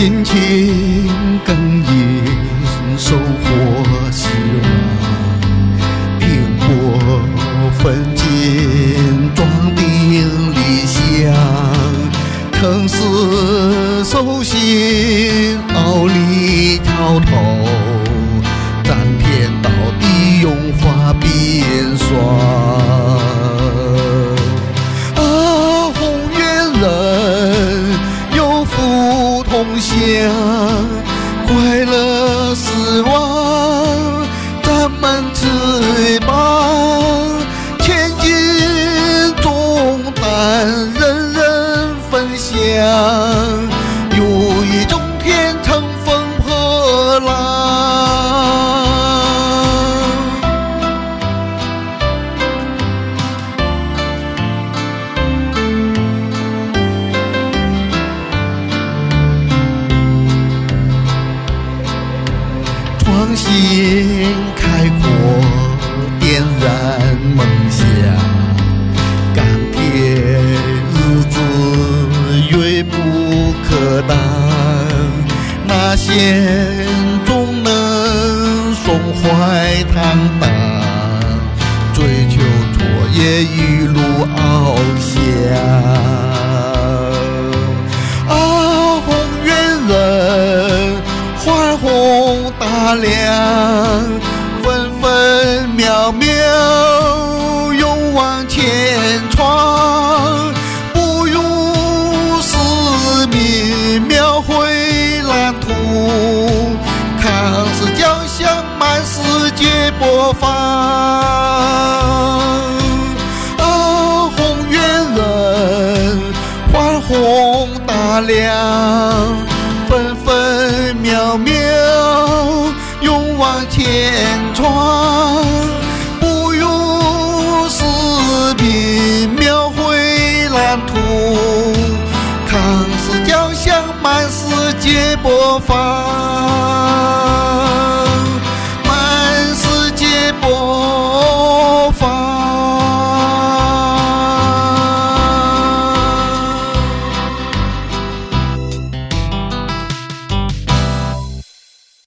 辛勤耕耘，收获希望，拼搏奋进，壮定理想，肯死守信，傲立挑头，战天到地，荣华冰霜。宏远人有福同享，快乐死亡，咱们翅膀，千斤重担人人分享，如意中天乘风破浪。创新开阔，点燃梦想，钢铁日子锐不可当，那线总能松怀坦荡，追求卓越一路翱翔。宏远人缓宏大量，分分秒秒勇往前闯，不辱使命，描绘蓝图，抗世交响满世界播放。宏远人缓宏大量，分分秒秒勇往前闯，不辱使命，描绘蓝图，抗世交响满世界播放。